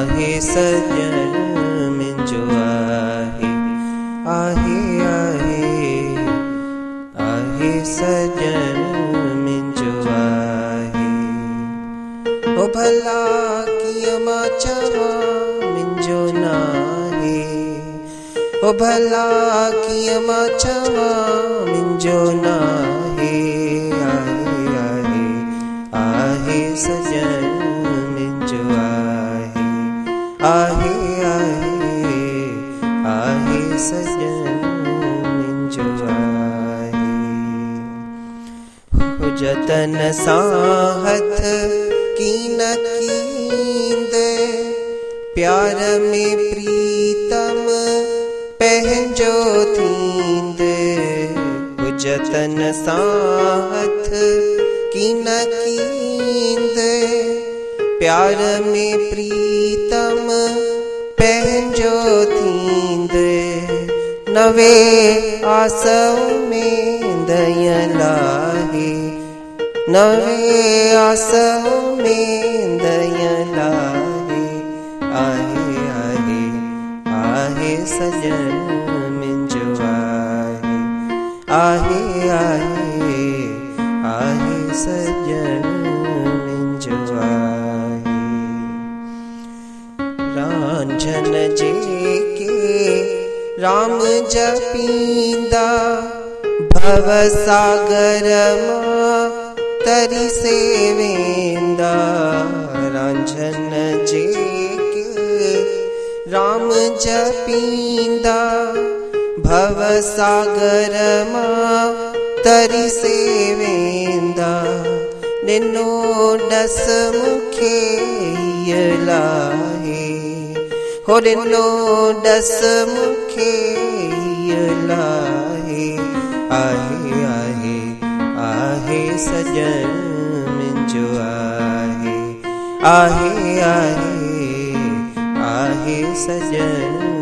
आहे सजन मिंजो आहे, आहे आहे आहे सजन मिंजो आहे। ओ भला किया मां चवा मिंजो नाहे, ओ भला किया मां चवा मिंजो नाहे। आहे आहे आहे सजन मिंजो आहे, आहे आहे आहे सजन मिंजो आहे। जतन सां हथ कीन कींदे, प्यार में प्रीतम पंहिंजो थींदे। जतन सां हथ कीन कींदे, प्यार में प्रीतम पंहिंजो थींदे। नवे आसव में दया लाहे, नवे आसव में दया लाहे। आहे आहे आहे सजन मिंजो आहे, आहे आहे आहे सजन मिंजो आहे। रांझन जेके राम जपींदा, भव सागर मां तरी से वेंदा। रांझन जेके राम जपींदा, भव सागर मां तरी से वेंदा। निनो डस मुखे हिय लाहे, हो निनो डस मुखे हिय लाहे। आहे आहे आहे सजन मिंजो आहे, आहे आहे आहे सजन